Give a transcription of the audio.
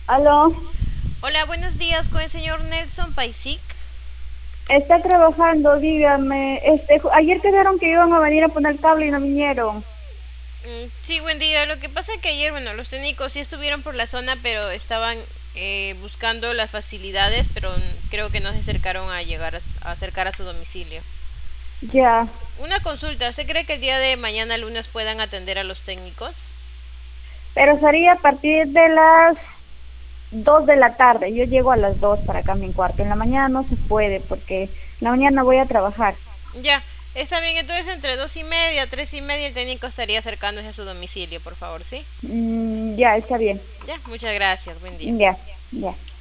Aló, Hola, buenos días con el señor Nelson Paisic. está trabajando, dígame. Ayer quedaron que iban a venir a poner cable y no vinieron. Sí, buen día. Lo que pasa es que ayer, bueno, los técnicos sí estuvieron por la zona, pero estaban buscando las facilidades, pero creo que no se acercaron a llegar a acercar a su domicilio. Ya, Una consulta, ¿usted cree que el día de mañana lunes puedan atender a los técnicos? pero sería a partir de las 2 de la tarde. Yo llego a las 2 para acá a mi cuarto. En la mañana no se puede porque en la mañana voy a trabajar. Ya, está bien, entonces entre 2:30, 3:30 el técnico estaría acercándose a su domicilio, por favor, ¿sí? Ya, está bien. Ya, muchas gracias, buen día. Ya, ya.